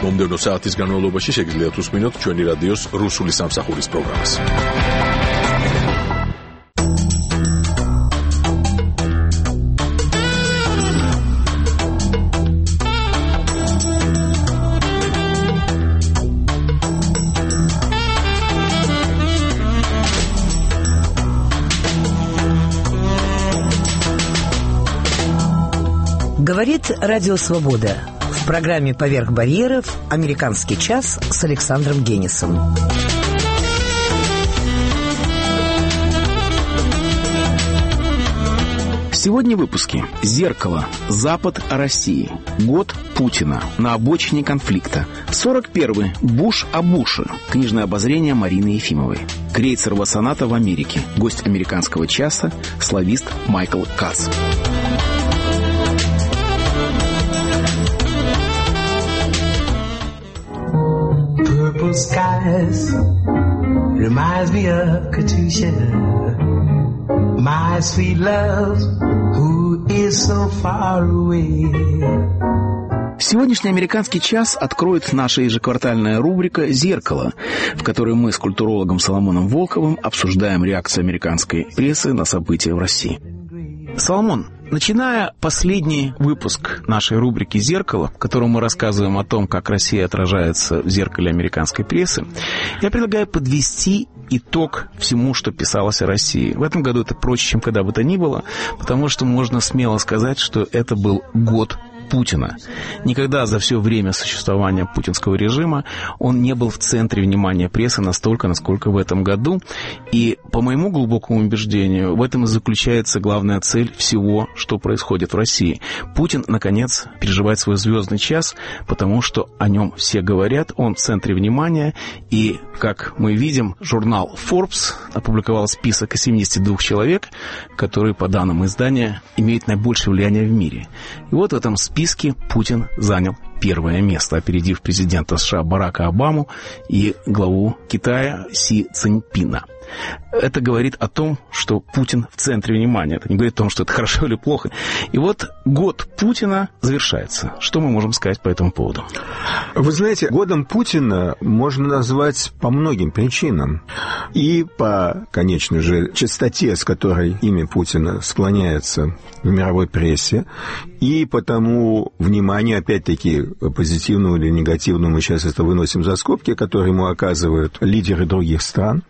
მომდევნო საათის განმავლობაში შეგიძლიათ უსმინოთ ჩვენი რადიოს რუსული სამსახურის პროგრამას. Говорит Радио Свобода. В программе «Поверх барьеров» «Американский час» с Александром Генисом. Сегодня в выпуске «Зеркало. Запад о России. Год Путина. На обочине конфликта». 41-й. Буш о Буше. Книжное обозрение Марины Ефимовой. Крейцерова соната в Америке. Гость «Американского часа» славист Майкл Кац. Purple skies reminds me of Katusha, my sweet love, who is so far away. Сегодняшний «Американский час» откроет наша ежеквартальная рубрика «Зеркало», в которой мы с культурологом Соломоном Волковым обсуждаем реакцию американской прессы на события в России. Соломон, начиная последний выпуск нашей рубрики «Зеркало», в котором мы рассказываем о том, как Россия отражается в зеркале американской прессы, я предлагаю подвести итог всему, что писалось о России. В этом году это проще, чем когда бы то ни было, потому что можно смело сказать, что это был год Путина. Никогда за все время существования путинского режима он не был в центре внимания прессы настолько, насколько в этом году. И, по моему глубокому убеждению, в этом и заключается главная цель всего, что происходит в России. Путин, наконец, переживает свой звездный час, потому что о нем все говорят, он в центре внимания. И, как мы видим, журнал Forbes опубликовал список из 72 человек, которые, по данным издания, имеют наибольшее влияние в мире. И вот в этом списке Путин занял первое место, опередив президента США Барака Обаму и главу Китая Си Цзиньпина. Это говорит о том, что Путин в центре внимания. Это не говорит о том, что это хорошо или плохо. И вот год Путина завершается. Что мы можем сказать по этому поводу? Вы знаете, годом Путина можно назвать по многим причинам. И по, конечно же, частоте, с которой имя Путина склоняется в мировой прессе, и по тому вниманию, опять-таки, позитивному или негативному, мы сейчас это выносим за скобки, которые ему оказывают лидеры других стран.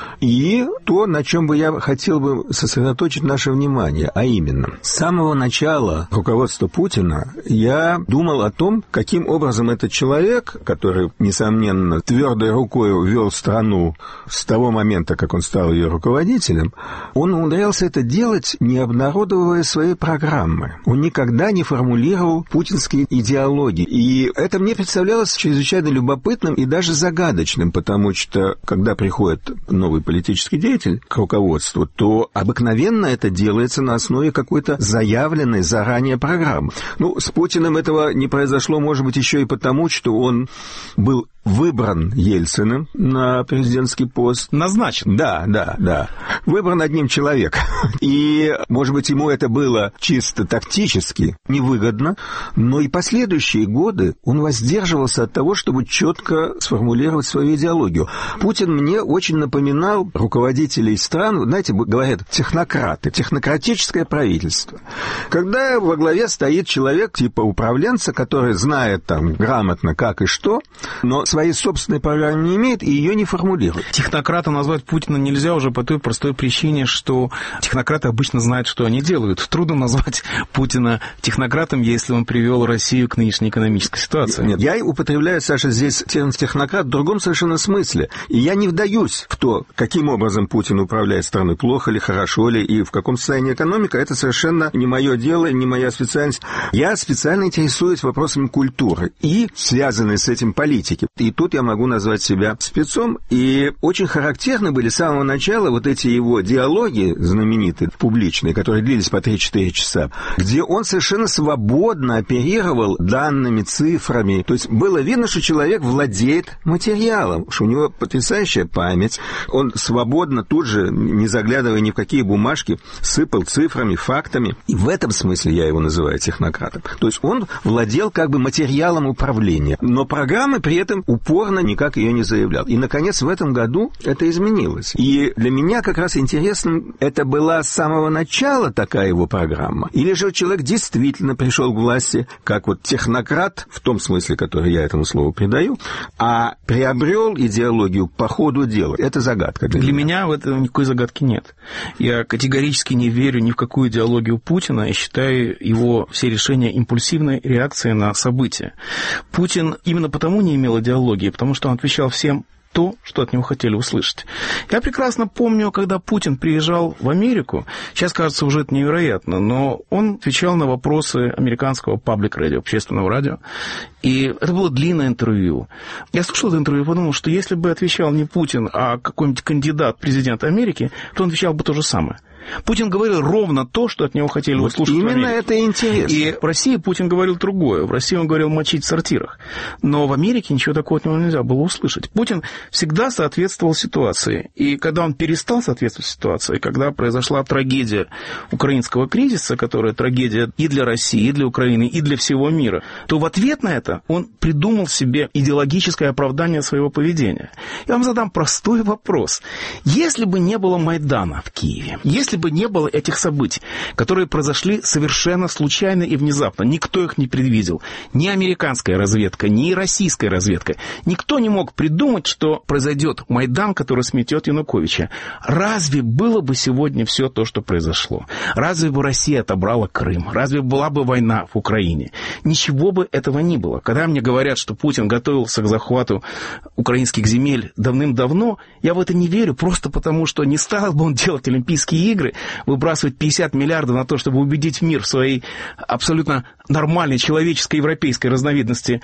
И то, на чем бы я хотел бы сосредоточить наше внимание, а именно, с самого начала руководства Путина я думал о том, каким образом этот человек, который, несомненно, твердой рукой вел страну с того момента, как он стал ее руководителем, он умудрялся это делать, не обнародовывая свои программы. Он никогда не формулировал путинские идеологии. И это мне представлялось чрезвычайно любопытным и даже загадочным, потому что, когда приходит новый политический деятель к руководству, то обыкновенно это делается на основе какой-то заявленной заранее программы. Ну, с Путиным этого не произошло, может быть, еще и потому, что он был выбран Ельциным на президентский пост. Назначен. Да. Выбран одним человеком. И, может быть, ему это было чисто тактически невыгодно, но и последующие годы он воздерживался от того, чтобы четко сформулировать свою идеологию. Путин мне очень напоминал руководителей стран, знаете, говорят, технократы, технократическое правительство. Когда во главе стоит человек типа управленца, который знает там грамотно как и что, но своей собственной программы не имеет и ее не формулирует. Технократом назвать Путина нельзя уже по той простой причине, что технократы обычно знают, что они делают. Трудно назвать Путина технократом, если он привел Россию к нынешней экономической ситуации. Нет, я употребляю, Саша, здесь термин технократ в другом совершенно смысле. И я не вдаюсь в то, каким образом Путин управляет страной, плохо ли, хорошо ли, и в каком состоянии экономика. Это совершенно не мое дело, не моя специальность. Я специально интересуюсь вопросами культуры и связанной с этим политики. И тут я могу назвать себя спецом. И очень характерны были с самого начала вот эти его диалоги знаменитые, публичные, которые длились по 3-4 часа, где он совершенно свободно оперировал данными, цифрами. То есть было видно, что человек владеет материалом, что у него потрясающая память. Он с свободно, тут же, не заглядывая ни в какие бумажки, сыпал цифрами, фактами. И в этом смысле я его называю технократом. То есть он владел как бы материалом управления, но программы при этом упорно никак ее не заявлял. И, наконец, в этом году это изменилось. И для меня как раз интересно, это была с самого начала такая его программа, или же человек действительно пришел к власти как вот технократ, в том смысле, который я этому слову придаю, а приобрел идеологию по ходу дела. Это загадка для меня. В этом никакой загадки нет. Я категорически не верю ни в какую идеологию Путина и считаю его все решения импульсивной реакцией на события. Путин именно потому не имел идеологии, потому что он отвечал всем то, что от него хотели услышать. Я прекрасно помню, когда Путин приезжал в Америку, сейчас кажется уже это невероятно, но он отвечал на вопросы американского паблик-радио, общественного радио, и это было длинное интервью. Я слушал это интервью и подумал, что если бы отвечал не Путин, а какой-нибудь кандидат в президента Америки, то он отвечал бы то же самое. Путин говорил ровно то, что от него хотели услышать. Именно это интересно. И в России Путин говорил другое. В России он говорил мочить в сортирах. Но в Америке ничего такого от него нельзя было услышать. Путин всегда соответствовал ситуации. И когда он перестал соответствовать ситуации, когда произошла трагедия украинского кризиса, которая трагедия и для России, и для Украины, и для всего мира, то в ответ на это он придумал себе идеологическое оправдание своего поведения. Я вам задам простой вопрос. Если бы не было Майдана в Киеве, если бы не было этих событий, которые произошли совершенно случайно и внезапно, никто их не предвидел, ни американская разведка, ни российская разведка, никто не мог придумать, что произойдет Майдан, который сметет Януковича. Разве было бы сегодня все то, что произошло? Разве бы Россия отобрала Крым? Разве была бы война в Украине? Ничего бы этого не было. Когда мне говорят, что Путин готовился к захвату украинских земель давным-давно, я в это не верю, просто потому, что не стал бы он делать Олимпийские игры, выбрасывать 50 миллиардов на то, чтобы убедить мир в своей абсолютно нормальной человеческой европейской разновидности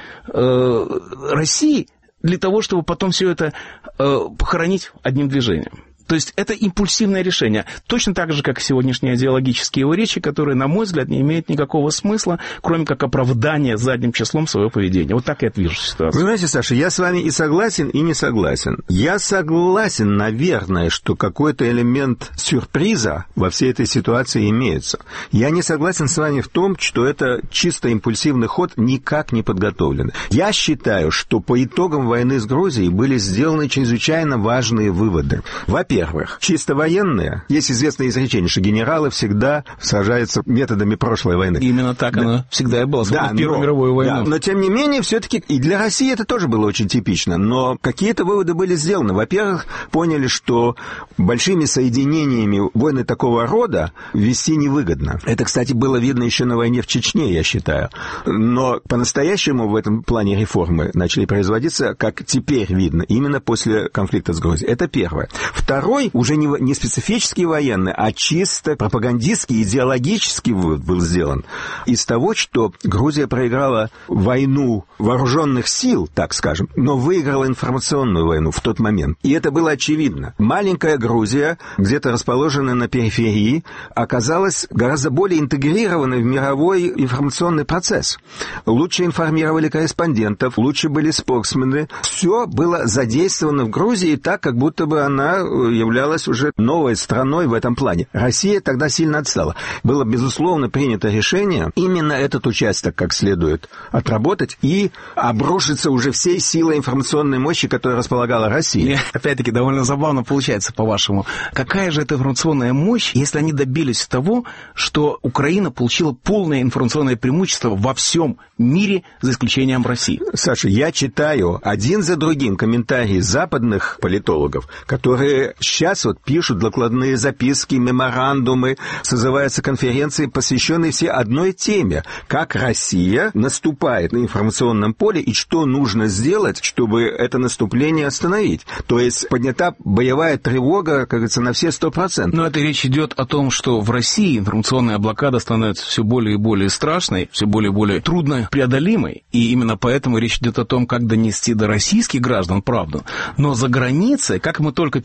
России, для того, чтобы потом все это похоронить одним движением. То есть это импульсивное решение. Точно так же, как и сегодняшние идеологические его речи, которые, на мой взгляд, не имеют никакого смысла, кроме как оправдания задним числом своего поведения. Вот так я вижу ситуацию. Вы знаете, Саша, я с вами и согласен, и не согласен. Я согласен, наверное, что какой-то элемент сюрприза во всей этой ситуации имеется. Я не согласен с вами в том, что это чисто импульсивный ход, никак не подготовленный. Я считаю, что по итогам войны с Грузией были сделаны чрезвычайно важные выводы. Во-первых, чисто военные. Есть известное изречение, что генералы всегда сражаются методами прошлой войны. Именно так оно всегда и было, в Первую мировую войну. Да, но, тем не менее, все-таки и для России это тоже было очень типично. Но какие-то выводы были сделаны. Во-первых, поняли, что большими соединениями войны такого рода вести невыгодно. Это, кстати, было видно еще на войне в Чечне, я считаю. Но по-настоящему в этом плане реформы начали производиться, как теперь видно, именно после конфликта с Грузией. Это первое. Второй, уже не специфический военный, а чисто пропагандистский, идеологический вывод был сделан из того, что Грузия проиграла войну вооруженных сил, так скажем, но выиграла информационную войну в тот момент. И это было очевидно. Маленькая Грузия, где-то расположенная на периферии, оказалась гораздо более интегрированной в мировой информационный процесс. Лучше информировали корреспондентов, лучше были споксмены. Все было задействовано в Грузии так, как будто бы она являлась уже новой страной в этом плане. Россия тогда сильно отстала. Было, безусловно, принято решение именно этот участок как следует отработать и обрушиться уже всей силой информационной мощи, которой располагала Россия. Мне, опять-таки, довольно забавно получается, по-вашему. Какая же это информационная мощь, если они добились того, что Украина получила полное информационное преимущество во всем мире, за исключением России? Саша, я читаю один за другим комментарии западных политологов, которые сейчас вот пишут докладные записки, меморандумы, созываются конференции, посвященные все одной теме. Как Россия наступает на информационном поле и что нужно сделать, чтобы это наступление остановить. То есть поднята боевая тревога, как говорится, на все 100%. Но это речь идет о том, что в России информационная блокада становится все более и более страшной, все более и более трудно преодолимой. И именно поэтому речь идет о том, как донести до российских граждан правду. Но за границей, как мы только переступаем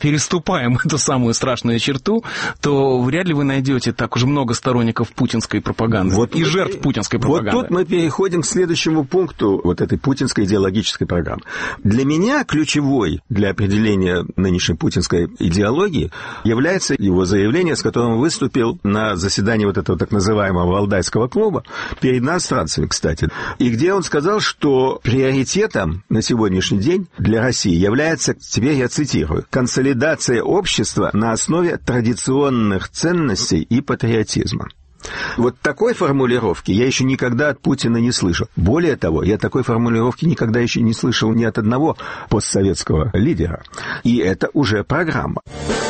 переступаем эту самую страшную черту, то вряд ли вы найдете так уж много сторонников путинской пропаганды и жертв путинской пропаганды. Вот тут мы переходим к следующему пункту вот этой путинской идеологической программы. Для меня ключевой для определения нынешней путинской идеологии является его заявление, с которым он выступил на заседании вот этого так называемого Валдайского клуба перед иностранцами, кстати, и где он сказал, что приоритетом на сегодняшний день для России является, теперь я цитирую, консолидация общества на основе традиционных ценностей и патриотизма. Вот такой формулировки я еще никогда от Путина не слышал. Более того, я такой формулировки никогда еще не слышал ни от одного постсоветского лидера. И это уже программа.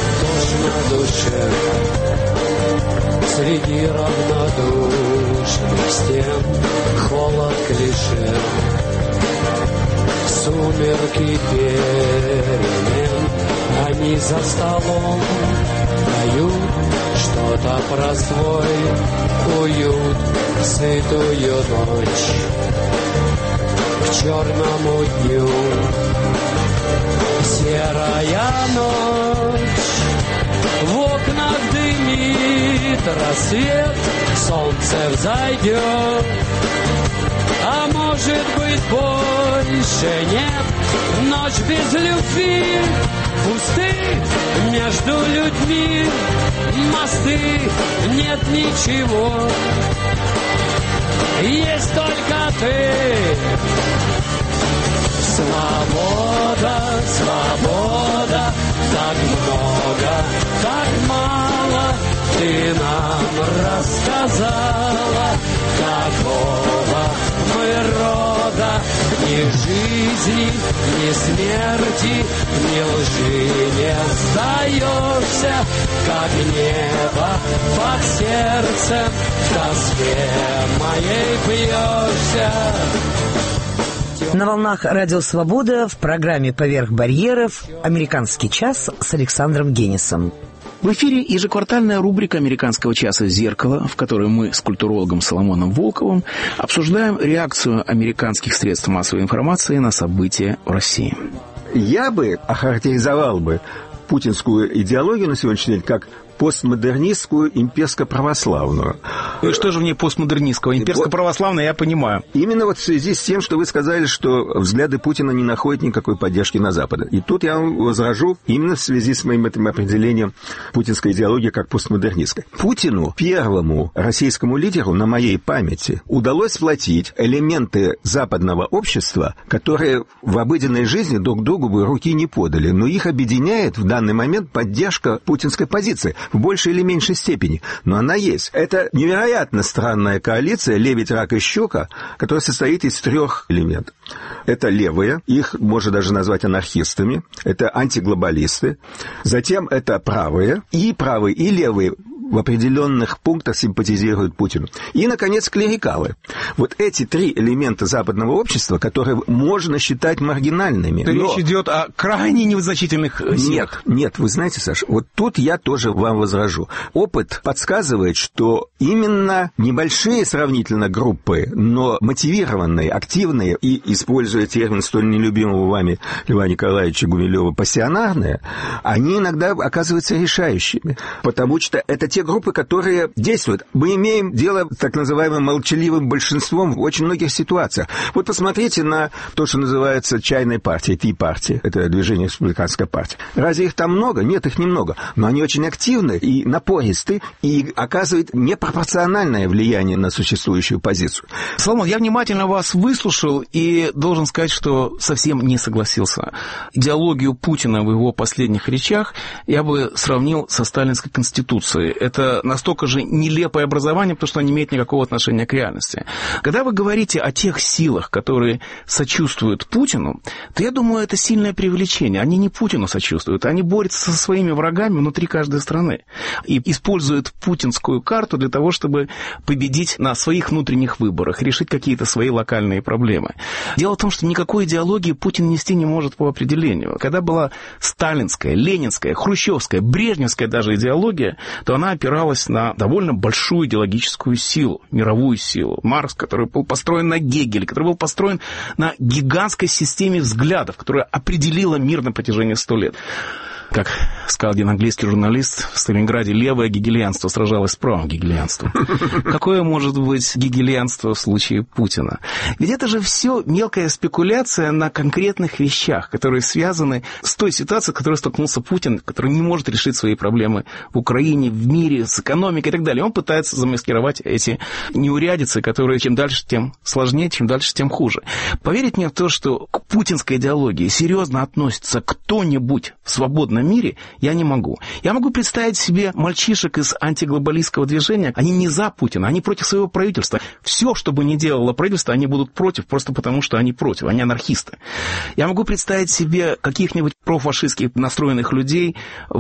Среди равнодушных стен холод клише, сумерки перемен, они за столом дают что-то про свой уют, сытую ночь к черному дню. Серая ночь, в окнах дымит рассвет, солнце взойдет, а может быть больше нет. Ночь без любви, пусты между людьми мосты, нет ничего, есть только ты. Свобода, свобода, так много, так мало ты нам рассказала, какого мы рода, ни жизни, ни смерти, ни лжи не сдаешься, как небо под сердцем в тоске моей бьешься. На волнах Радио Свобода в программе «Поверх барьеров» «Американский час» с Александром Генисом. В эфире ежеквартальная рубрика «Американского часа. Зеркало», в которой мы с культурологом Соломоном Волковым обсуждаем реакцию американских средств массовой информации на события в России. Я бы охарактеризовал бы путинскую идеологию на сегодняшний день как постмодернистскую имперско-православную. И что же в ней постмодернистского? Имперско-православная, я понимаю. Именно вот в связи с тем, что вы сказали, что взгляды Путина не находят никакой поддержки на Западе. И тут я вам возражу именно в связи с моим этим определением путинской идеологии как постмодернистской. Путину, первому российскому лидеру, на моей памяти, удалось сплотить элементы западного общества, которые в обыденной жизни друг другу бы руки не подали, но их объединяет в данный момент поддержка путинской позиции. В большей или меньшей степени, но она есть. Это невероятно странная коалиция «Лебедь, рак и щука», которая состоит из 3 элементов. Это левые, их можно даже назвать анархистами, это антиглобалисты, затем это правые, и левые в определенных пунктах симпатизируют Путину. И, наконец, клерикалы. Вот эти 3 элемента западного общества, которые можно считать маргинальными. Речь идет о крайне незначительных силах. Нет, вы знаете, Саша, вот тут я тоже вам возражу. Опыт подсказывает, что именно небольшие сравнительно группы, но мотивированные, активные и, используя термин столь нелюбимого вами Льва Николаевича Гумилева, пассионарные, они иногда оказываются решающими, потому что это те группы, которые действуют. Мы имеем дело с так называемым молчаливым большинством в очень многих ситуациях. Вот посмотрите на то, что называется чайной партией, Ти-партия, это движение республиканской партии. Разве их там много? Нет, их немного. Но они очень активны и напористы, и оказывают непропорциональное влияние на существующую позицию. Соломон, я внимательно вас выслушал и должен сказать, что совсем не согласился. Идеологию Путина в его последних речах я бы сравнил со сталинской конституцией. Это настолько же нелепое образование, потому что оно не имеет никакого отношения к реальности. Когда вы говорите о тех силах, которые сочувствуют Путину, то я думаю, это сильное преувеличение. Они не Путину сочувствуют, они борются со своими врагами внутри каждой страны и используют путинскую карту для того, чтобы победить на своих внутренних выборах, решить какие-то свои локальные проблемы. Дело в том, что никакой идеологии Путин нести не может по определению. Когда была сталинская, ленинская, хрущевская, брежневская даже идеология, то она опиралась на довольно большую идеологическую силу, мировую силу. Маркс, который был построен на Гегеле, который был построен на гигантской системе взглядов, которая определила мир на протяжении 100 лет. Как сказал один английский журналист, в Сталинграде левое гегельянство сражалось с правым гегельянством. Какое может быть гегельянство в случае Путина? Ведь это же все мелкая спекуляция на конкретных вещах, которые связаны с той ситуацией, с которой столкнулся Путин, который не может решить свои проблемы в Украине, в мире, с экономикой и так далее. Он пытается замаскировать эти неурядицы, которые чем дальше, тем сложнее, чем дальше, тем хуже. Поверить мне в то, что к путинской идеологии серьезно относится кто-нибудь в свободном мире, я не могу. Я могу представить себе мальчишек из антиглобалистского движения. Они не за Путина, они против своего правительства. Все, что бы ни делало правительство, они будут против, просто потому что они против, они анархисты. Я могу представить себе каких-нибудь профашистских настроенных людей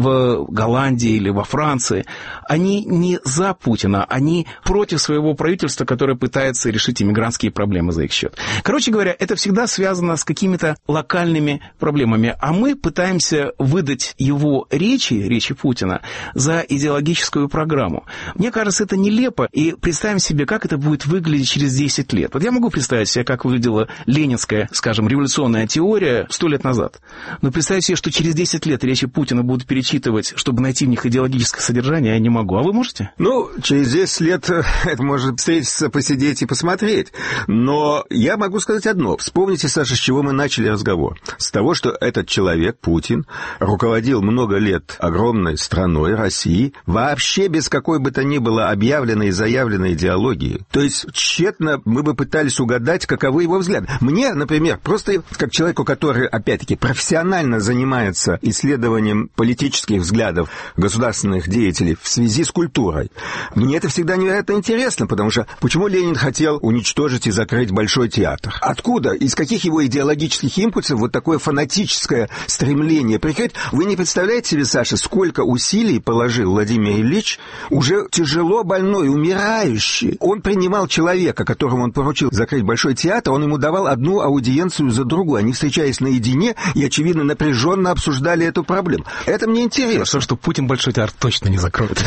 в Голландии или во Франции. Они не за Путина, они против своего правительства, которое пытается решить иммигрантские проблемы за их счет. Короче говоря, это всегда связано с какими-то локальными проблемами. А мы пытаемся выдать его речи Путина за идеологическую программу. Мне кажется, это нелепо. И представим себе, как это будет выглядеть через 10 лет. Вот я могу представить себе, как выглядела ленинская, скажем, революционная теория 100 лет назад. Но представить себе, что через 10 лет речи Путина будут перечитывать, чтобы найти в них идеологическое содержание, я не могу. А вы можете? Ну, через 10 лет это может встретиться, посидеть и посмотреть. Но я могу сказать одно. Вспомните, Саша, с чего мы начали разговор. С того, что этот человек, Путин, руководил много лет огромной страной, Россией, вообще без какой бы то ни было объявленной и заявленной идеологии. То есть тщетно мы бы пытались угадать, каковы его взгляды. Мне, например, просто как человеку, который, опять-таки, профессионально занимается исследованием политических взглядов государственных деятелей в связи с культурой, мне это всегда невероятно интересно, потому что почему Ленин хотел уничтожить и закрыть Большой театр? Откуда? Из каких его идеологических импульсов вот такое фанатическое стремление прикрыть? Вы не представляете себе, Саша, сколько усилий положил Владимир Ильич, уже тяжело больной, умирающий. Он принимал человека, которому он поручил закрыть Большой театр, он ему давал одну аудиенцию за другую. Они, встречаясь наедине, и, очевидно, напряженно обсуждали эту проблему. Это мне интересно. Хорошо, что Путин Большой театр точно не закроет.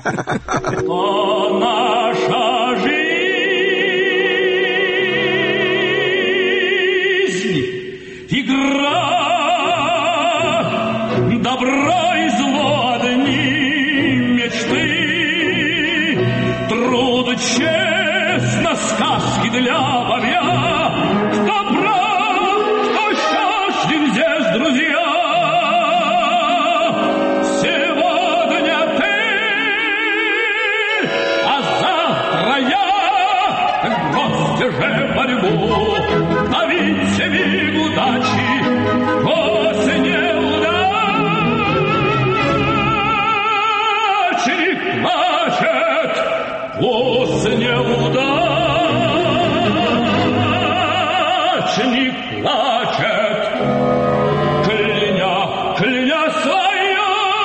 Наша жизнь, игра, добро и зло одни мечты, труд честно, сказки для бобя, кто прав, кто счастлив здесь, друзья. Сегодня ты, а завтра я, гости же борьбу, ловите миг удачи, после неудачи не плачет, после неудачи не плачет, кляня свою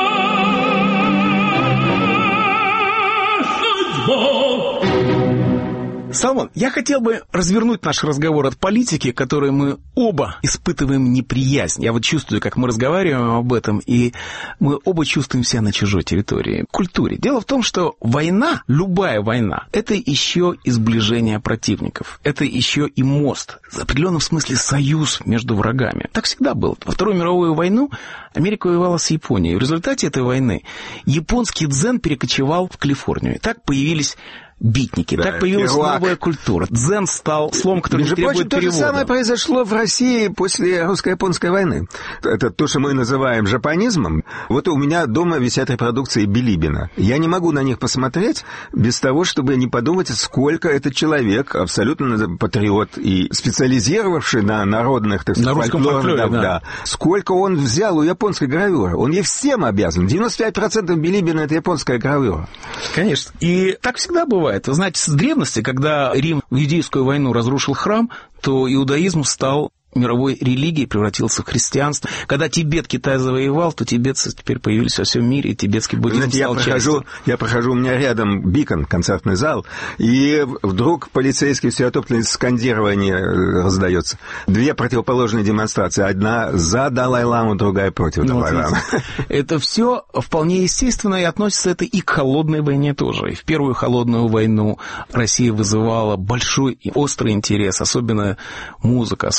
судьбу. Салман, я хотел бы развернуть наш разговор от политики, к которой мы оба испытываем неприязнь. Я вот чувствую, как мы разговариваем об этом, и мы оба чувствуем себя на чужой территории, культуре. Дело в том, что война, любая война, это еще и сближение противников. Это еще и мост. В определенном смысле союз между врагами. Так всегда было. Во Вторую мировую войну Америка воевала с Японией. В результате этой войны японский дзен перекочевал в Калифорнию. Так появились битники. Да, так появилась новая культура. Дзен стал словом, которое не требует перевода. То же самое произошло в России после русско-японской войны. Это то, что мы называем жапонизмом. Вот у меня дома висят репродукции Билибина. Я не могу на них посмотреть без того, чтобы не подумать, сколько этот человек, абсолютно патриот и специализировавший на народных, так сказать, на русском фольклоре, да. Сколько он взял у японской гравюры. Он ей всем обязан. 95% Билибина — это японская гравюра. Конечно. И так всегда бывает. Вы знаете, с древности, когда Рим в Иудейскую войну разрушил храм, то иудаизм стал мировой религией, превратился в христианство. Когда Тибет Китай завоевал, то тибетцы теперь появились во всем мире, и тибетский буддизм стал частью. Я прохожу, у меня рядом Бикон, концертный зал, и вдруг полицейский всеотопленное скандирование раздается. Две противоположные демонстрации. Одна за Далай-ламу, другая против Далай-ламы. Это все вполне естественно, и относится это и к холодной войне тоже. И в первую холодную войну Россия вызывала большой и острый интерес, особенно музыка, особенно балет,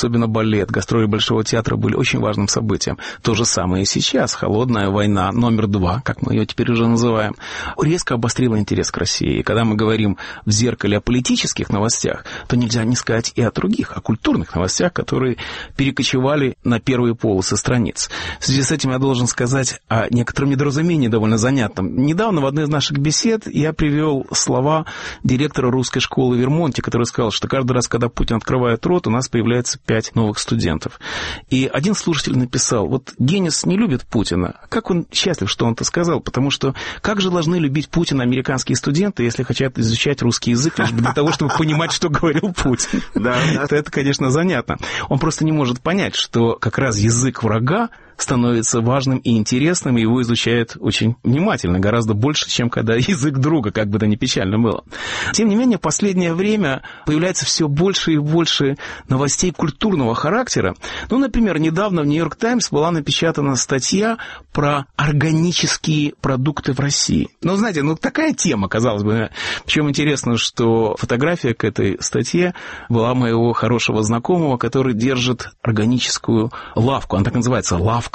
лет гастроли Большого театра были очень важным событием. То же самое и сейчас. Холодная война номер 2, как мы ее теперь уже называем, резко обострила интерес к России. И когда мы говорим в «Зеркале» о политических новостях, то нельзя не сказать и о других, о культурных новостях, которые перекочевали на первые полосы страниц. В связи с этим я должен сказать о некотором недоразумении довольно занятном. Недавно в одной из наших бесед я привел слова директора русской школы в Вермонте, который сказал, что каждый раз, когда Путин открывает рот, у нас появляется 5 новых студентов. И один слушатель написал: вот Генис не любит Путина. Как он счастлив, что он это сказал, потому что как же должны любить Путина американские студенты, если хотят изучать русский язык лишь для того, чтобы понимать, что говорил Путин? Это, конечно, занятно. Он просто не может понять, что как раз язык врага становится важным и интересным, и его изучают очень внимательно, гораздо больше, чем когда язык друга, как бы то ни печально было. Тем не менее, в последнее время появляется все больше и больше новостей культурного характера. Ну, например, недавно в «Нью-Йорк Таймс» была напечатана статья про органические продукты в России. Ну, знаете, такая тема, казалось бы. Причем интересно, что фотография к этой статье была моего хорошего знакомого, который держит органическую лавку. Она так называется — лавка.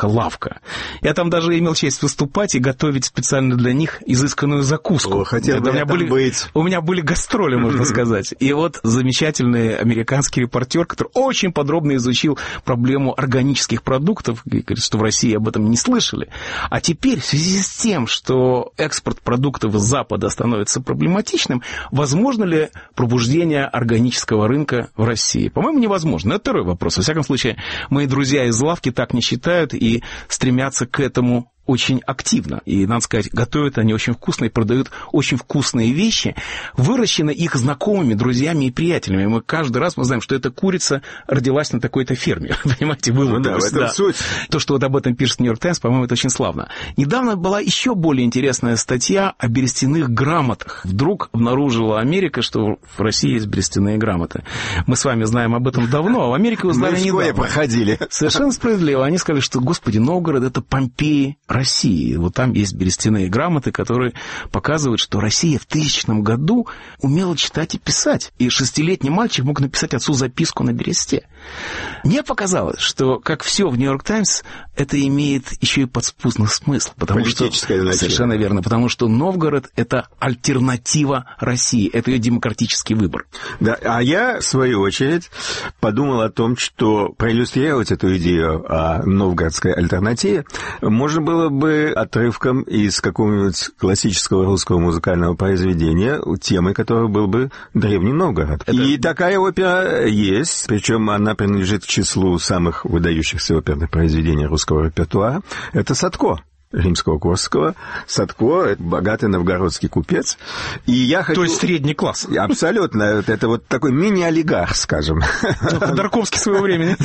Я там даже имел честь выступать и готовить специально для них изысканную закуску. О, хотел бы я там быть. У меня были гастроли, можно сказать. И вот замечательный американский репортер, который очень подробно изучил проблему органических продуктов, говорит, что в России об этом не слышали. А теперь, в связи с тем, что экспорт продуктов из Запада становится проблематичным, возможно ли пробуждение органического рынка в России? По-моему, невозможно. Это второй вопрос. Во всяком случае, мои друзья из лавки так не считают и стремятся к этому очень активно. И, надо сказать, готовят они очень вкусно и продают очень вкусные вещи, выращенные их знакомыми, друзьями и приятелями. Мы каждый раз знаем, что эта курица родилась на такой-то ферме. Понимаете, вылупилась. В этом суть. То, что вот об этом пишет «Нью-Йорк Таймс», по-моему, это очень славно. Недавно была еще более интересная статья о берестяных грамотах. Вдруг обнаружила Америка, что в России есть берестяные грамоты. Мы с вами знаем об этом давно, а в Америке узнали недавно. Мы проходили. Совершенно справедливо. Они сказали, что, господи, Новгород — это Помпеи России. Вот там есть берестяные грамоты, которые показывают, что Россия в 1000 году умела читать и писать. И 6-летний мальчик мог написать отцу записку на бересте. Мне показалось, что, как все в «Нью-Йорк Таймс», это имеет еще и подспудный смысл. Совершенно верно. Потому что Новгород — это альтернатива России. Это ее демократический выбор. Да, а я, в свою очередь, подумал о том, что проиллюстрировать эту идею о новгородской альтернативе можно было бы отрывком из какого-нибудь классического русского музыкального произведения, темой которого был бы Древний Новгород. И такая опера есть, причем она принадлежит к числу самых выдающихся оперных произведений русского репертуара. Это Садко Римского-Корсакова. Садко — богатый новгородский купец. И я хочу... То есть средний класс. Абсолютно. Это вот такой мини-олигарх, скажем. Ходорковский своего времени.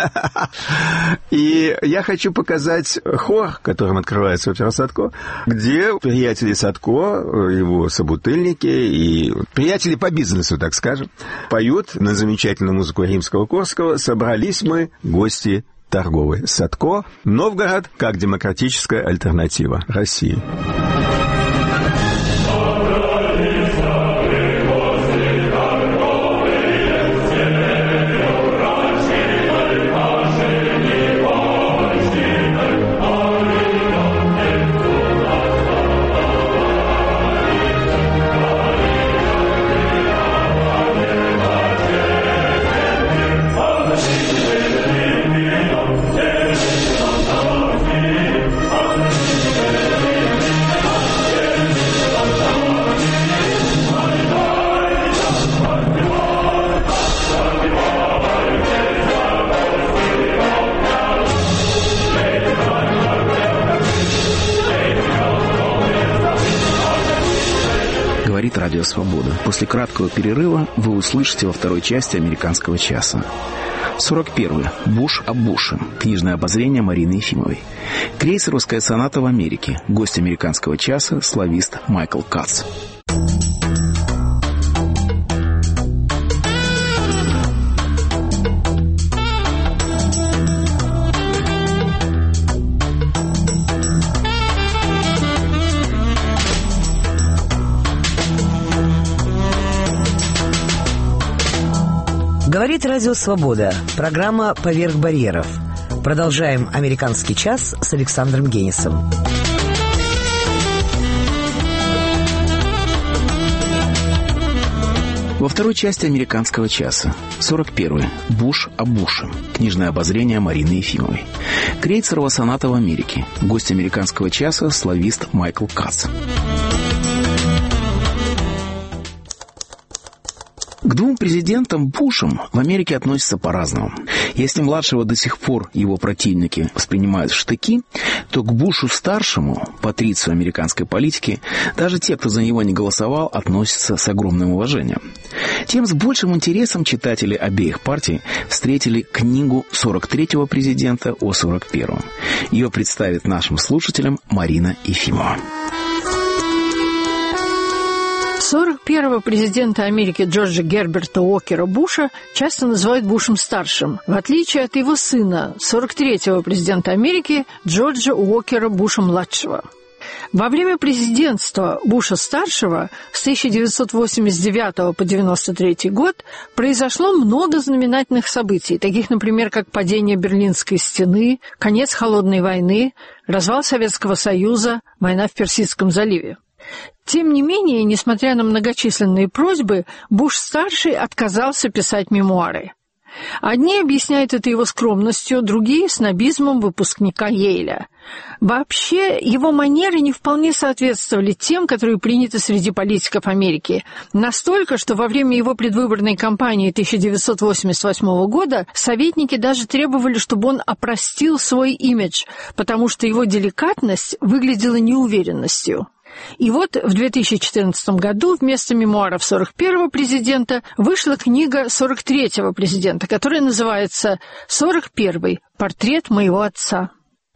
И я хочу показать хор, которым открывается опера Садко, где приятели Садко, его собутыльники и приятели по бизнесу, так скажем, поют на замечательную музыку Римского-Корсакова «Собрались мы, гости торговые». Садко, Новгород как демократическая альтернатива России. Говорит Радио Свобода. После краткого перерыва вы услышите во второй части «Американского часа». 41. Буш об Буше. Книжное обозрение Марины Ефимовой. Крейсеровская соната в Америке. Гость «Американского часа» славист Майкл Кац. Говорит Радио Свобода. Программа «Поверх барьеров». Продолжаем «Американский час» с Александром Генисом. Во второй части «Американского часа» 41-й. Буш о Буше. Книжное обозрение Марины Ефимовой. Крейцерова соната в Америке. Гость «Американского часа» славист Майкл Кац. К двум президентам Бушам в Америке относятся по-разному. Если младшего до сих пор его противники воспринимают в штыки, то к Бушу-старшему, патрицию американской политики, даже те, кто за него не голосовал, относятся с огромным уважением. Тем с большим интересом читатели обеих партий встретили книгу 43-го президента о 41-м. Ее представит нашим слушателям Марина Ефимова. 41-го президента Америки Джорджа Герберта Уокера Буша часто называют Бушем-старшим, в отличие от его сына, 43-го президента Америки Джорджа Уокера Буша-младшего. Во время президентства Буша-старшего с 1989 по 1993 год произошло много знаменательных событий, таких, например, как падение Берлинской стены, конец Холодной войны, развал Советского Союза, война в Персидском заливе. Тем не менее, несмотря на многочисленные просьбы, Буш-старший отказался писать мемуары. Одни объясняют это его скромностью, другие – снобизмом выпускника Йеля. Вообще, его манеры не вполне соответствовали тем, которые приняты среди политиков Америки. Настолько, что во время его предвыборной кампании 1988 года советники даже требовали, чтобы он опростил свой имидж, потому что его деликатность выглядела неуверенностью. И вот в 2014 году вместо мемуаров 41-го президента вышла книга 43-го президента, которая называется «41-й. Портрет моего отца».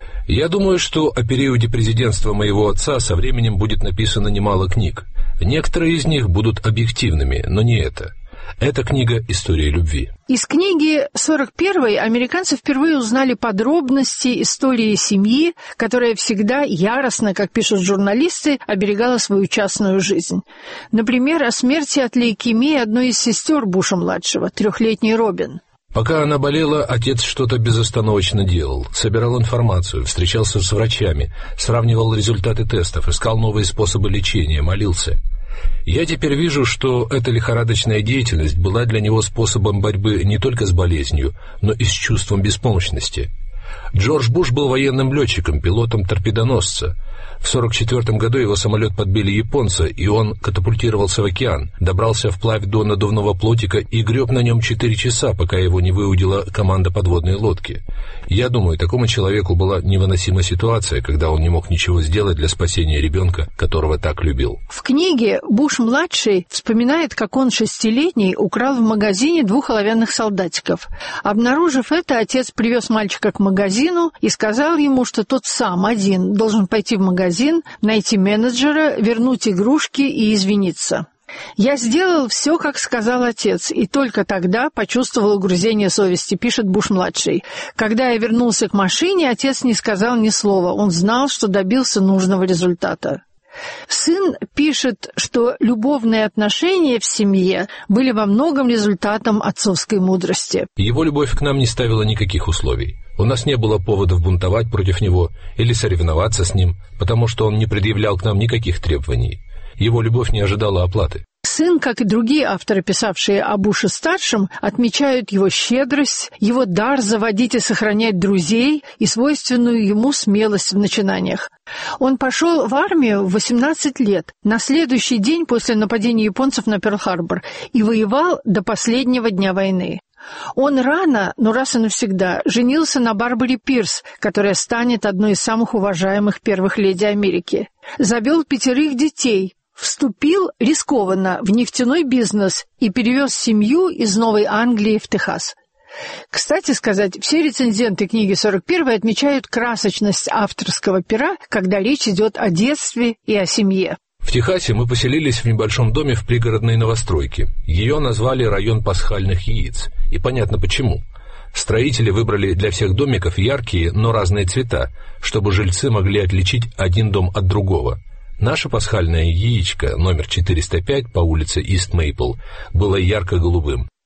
Я думаю, что о периоде президентства моего отца со временем будет написано немало книг. Некоторые из них будут объективными, но не это. Это книга «История любви». Из книги 41-й американцы впервые узнали подробности истории семьи, которая всегда яростно, как пишут журналисты, оберегала свою частную жизнь. Например, о смерти от лейкемии одной из сестер Буша-младшего, 3-летней Робин. Пока она болела, отец что-то безостановочно делал. Собирал информацию, встречался с врачами, сравнивал результаты тестов, искал новые способы лечения, молился. Я теперь вижу, что эта лихорадочная деятельность была для него способом борьбы не только с болезнью, но и с чувством беспомощности. Джордж Буш был военным летчиком, пилотом торпедоносца. В 1944 году его самолет подбили японцы, и он катапультировался в океан, добрался вплавь до надувного плотика и греб на нем 4 часа, пока его не выудила команда подводной лодки. Я думаю, такому человеку была невыносима ситуация, когда он не мог ничего сделать для спасения ребенка, которого так любил. В книге Буш-младший вспоминает, как он 6-летний украл в магазине 2 оловянных солдатиков. Обнаружив это, отец привез мальчика к магазину и сказал ему, что тот сам один должен пойти в магазин, найти менеджера, вернуть игрушки и извиниться. «Я сделал все, как сказал отец, и только тогда почувствовал угрызение совести», — пишет Буш-младший. «Когда я вернулся к машине, отец не сказал ни слова. Он знал, что добился нужного результата». Сын пишет, что любовные отношения в семье были во многом результатом отцовской мудрости. Его любовь к нам не ставила никаких условий. У нас не было поводов бунтовать против него или соревноваться с ним, потому что он не предъявлял к нам никаких требований. Его любовь не ожидала оплаты. Сын, как и другие авторы, писавшие о Буше-старшем, отмечают его щедрость, его дар заводить и сохранять друзей и свойственную ему смелость в начинаниях. Он пошел в армию в 18 лет, на следующий день после нападения японцев на Перл-Харбор, и воевал до последнего дня войны. Он рано, но раз и навсегда, женился на Барбаре Пирс, которая станет одной из самых уважаемых первых леди Америки. Завел 5 детей. Вступил рискованно в нефтяной бизнес и перевез семью из Новой Англии в Техас. Кстати сказать, все рецензенты книги 41 отмечают красочность авторского пера, когда речь идет о детстве и о семье. В Техасе мы поселились в небольшом доме в пригородной новостройке. Ее назвали «Район пасхальных яиц». И понятно почему. Строители выбрали для всех домиков яркие, но разные цвета, чтобы жильцы могли отличить один дом от другого. Наше пасхальное яичко, номер 405 по улице Ист Мейпл, было ярко-голубым.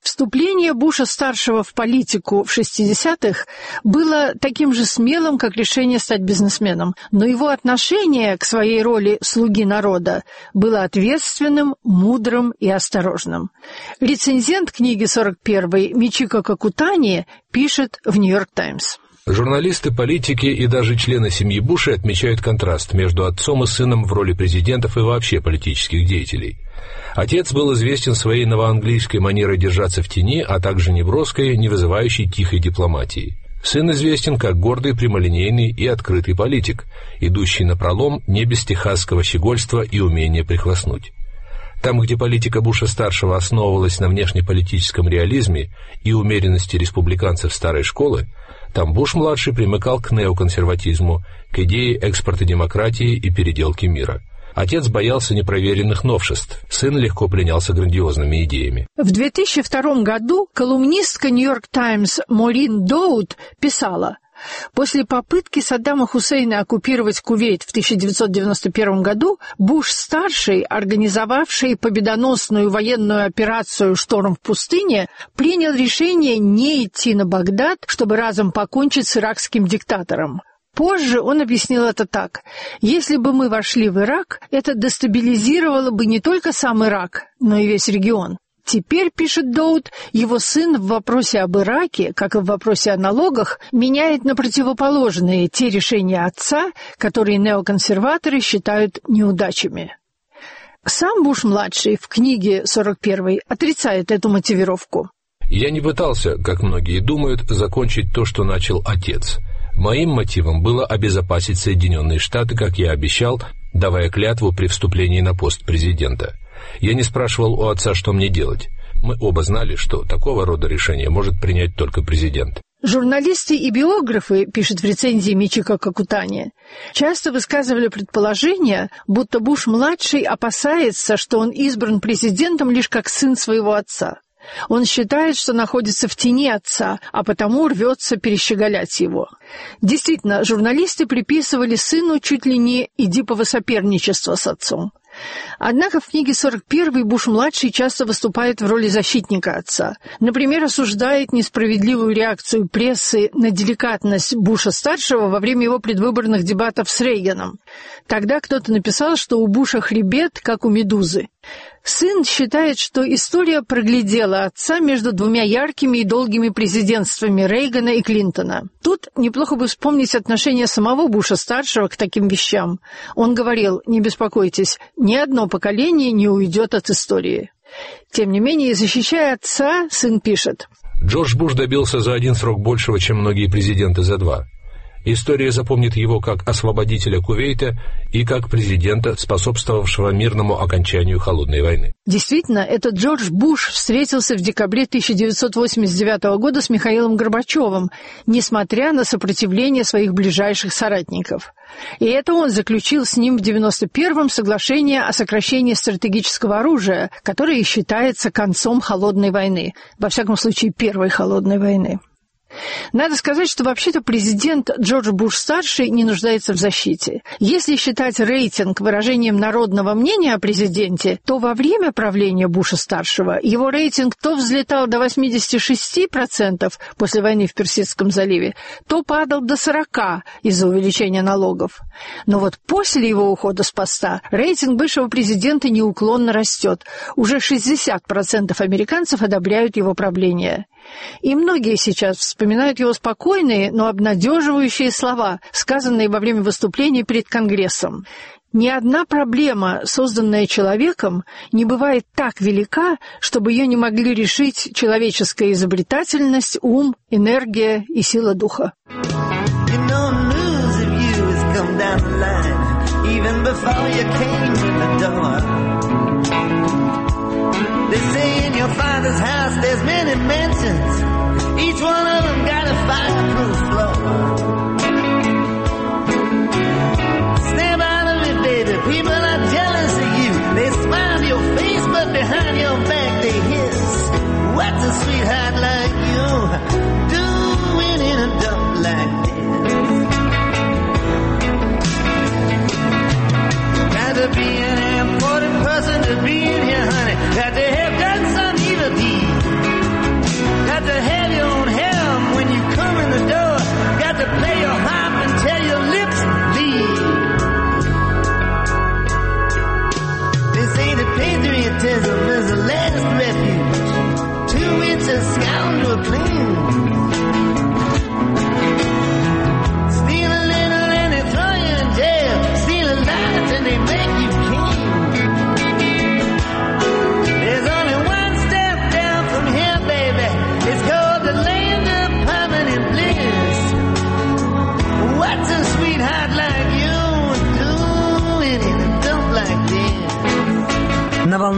Вступление Буша-старшего в политику в 60-х было таким же смелым, как решение стать бизнесменом, но его отношение к своей роли слуги народа было ответственным, мудрым и осторожным. Рецензент книги 41-й Мичико Какутани пишет в «Нью-Йорк Таймс». Журналисты, политики и даже члены семьи Буша отмечают контраст между отцом и сыном в роли президентов и вообще политических деятелей. Отец был известен своей новоанглийской манерой держаться в тени, а также неброской, не вызывающей тихой дипломатией. Сын известен как гордый, прямолинейный и открытый политик, идущий напролом не без техасского щегольства и умения прихвастнуть. Там, где политика Буша-старшего основывалась на внешнеполитическом реализме и умеренности республиканцев старой школы, там Буш-младший примыкал к неоконсерватизму, к идее экспорта демократии и переделки мира. Отец боялся непроверенных новшеств, сын легко пленялся грандиозными идеями. В 2002 году колумнистка «Нью-Йорк Таймс» Морин Доут писала: «После попытки Саддама Хусейна оккупировать Кувейт в 1991 году, Буш-старший, организовавший победоносную военную операцию «Шторм в пустыне», принял решение не идти на Багдад, чтобы разом покончить с иракским диктатором. Позже он объяснил это так: «Если бы мы вошли в Ирак, это дестабилизировало бы не только сам Ирак, но и весь регион». Теперь, пишет Доут, его сын в вопросе об Ираке, как и в вопросе о налогах, меняет на противоположные те решения отца, которые неоконсерваторы считают неудачами. Сам Буш-младший в книге 41-й отрицает эту мотивировку. «Я не пытался, как многие думают, закончить то, что начал отец. Моим мотивом было обезопасить Соединенные Штаты, как я обещал, давая клятву при вступлении на пост президента. Я не спрашивал у отца, что мне делать. Мы оба знали, что такого рода решение может принять только президент». Журналисты и биографы, пишет в рецензии Мичико Какутани, часто высказывали предположение, будто Буш-младший опасается, что он избран президентом лишь как сын своего отца. Он считает, что находится в тени отца, а потому рвется перещеголять его. Действительно, журналисты приписывали сыну чуть ли не эдипово соперничество с отцом. Однако в книге 41 Буш-младший часто выступает в роли защитника отца. Например, осуждает несправедливую реакцию прессы на деликатность Буша-старшего во время его предвыборных дебатов с Рейганом. Тогда кто-то написал, что у Буша хребет, как у медузы. Сын считает, что история проглядела отца между двумя яркими и долгими президентствами Рейгана и Клинтона. Тут неплохо бы вспомнить отношение самого Буша-старшего к таким вещам. Он говорил: «Не беспокойтесь, ни одно поколение не уйдет от истории». Тем не менее, защищая отца, сын пишет: «Джордж Буш добился за один срок большего, чем многие президенты за два. История запомнит его как освободителя Кувейта и как президента, способствовавшего мирному окончанию Холодной войны». Действительно, этот Джордж Буш встретился в декабре 1989 года с Михаилом Горбачевым, несмотря на сопротивление своих ближайших соратников. И это он заключил с ним в 1991-м соглашение о сокращении стратегического оружия, которое считается концом Холодной войны, во всяком случае Первой Холодной войны. Надо сказать, что вообще-то президент Джордж Буш-старший не нуждается в защите. Если считать рейтинг выражением народного мнения о президенте, то во время правления Буша-старшего его рейтинг то взлетал до 86% после войны в Персидском заливе, то падал до 40% из-за увеличения налогов. Но вот после его ухода с поста рейтинг бывшего президента неуклонно растет. Уже 60% американцев одобряют его правление. И многие сейчас вспоминают его спокойные, но обнадеживающие слова, сказанные во время выступления перед Конгрессом. Ни одна проблема, созданная человеком, не бывает так велика, чтобы ее не могли решить человеческая изобретательность, ум, энергия и сила духа. They say in your father's house there's many mansions. Each one of them got a fireproof floor. Step out of it, baby. People are jealous of you. They smile in your face, but behind your back they hiss. What's a sweetheart like you doing in a dump like this? Got to be an important person to be in here, honey. Got to have done some evil deed.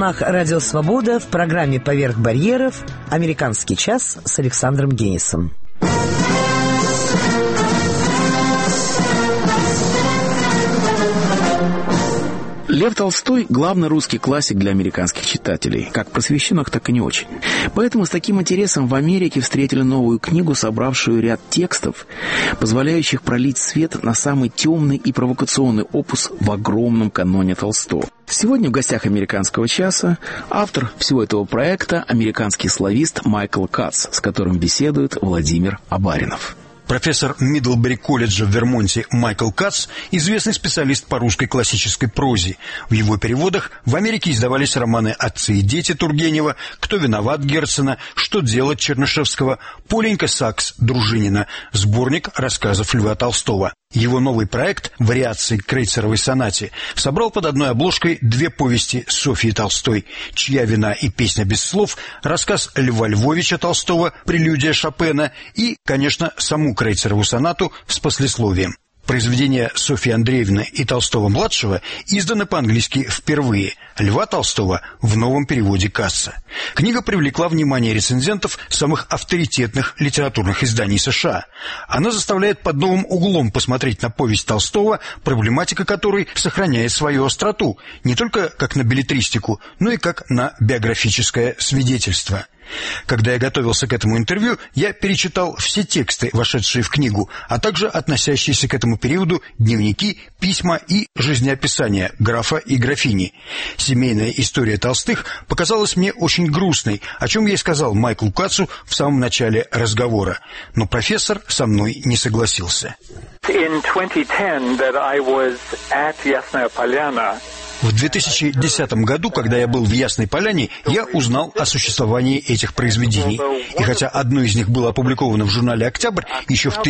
волнах Радио Свобода в программе «Поверх барьеров» «Американский час» с Александром Генисом. Лев Толстой – главный русский классик для американских читателей, как просвещенных, так и не очень. Поэтому с таким интересом в Америке встретили новую книгу, собравшую ряд текстов, позволяющих пролить свет на самый темный и провокационный опус в огромном каноне Толстого. Сегодня в гостях «Американского часа» автор всего этого проекта – американский славист Майкл Кац, с которым беседует Владимир Абаринов. Профессор Миддлбери-колледжа в Вермонте Майкл Кац – известный специалист по русской классической прозе. В его переводах в Америке издавались романы «Отцы и дети» Тургенева, «Кто виноват» Герцена, «Что делать» Чернышевского, «Поленька Сакс» Дружинина, сборник рассказов Льва Толстого. Его новый проект «Вариации к Крейцеровой сонате» собрал под одной обложкой две повести Софьи Толстой «Чья вина» и «Песня без слов», рассказ Льва Львовича Толстого «Прелюдия Шопена» и, конечно, саму Крейцерову сонату с послесловием. Произведения Софьи Андреевны и Толстого-младшего изданы по-английски впервые, Льва Толстого в новом переводе Касса. Книга привлекла внимание рецензентов самых авторитетных литературных изданий США. Она заставляет под новым углом посмотреть на повесть Толстого, проблематика которой сохраняет свою остроту, не только как на беллетристику, но и как на биографическое свидетельство. Когда я готовился к этому интервью, я перечитал все тексты, вошедшие в книгу, а также относящиеся к этому периоду дневники, письма и жизнеописания графа и графини. Семейная история Толстых показалась мне очень грустной, о чем я и сказал Майклу Кацу в самом начале разговора. Но профессор со мной не согласился. В 2010 году, когда я был в Ясной Поляне, я узнал о существовании этих произведений. И хотя одно из них было опубликовано в журнале «Октябрь» еще в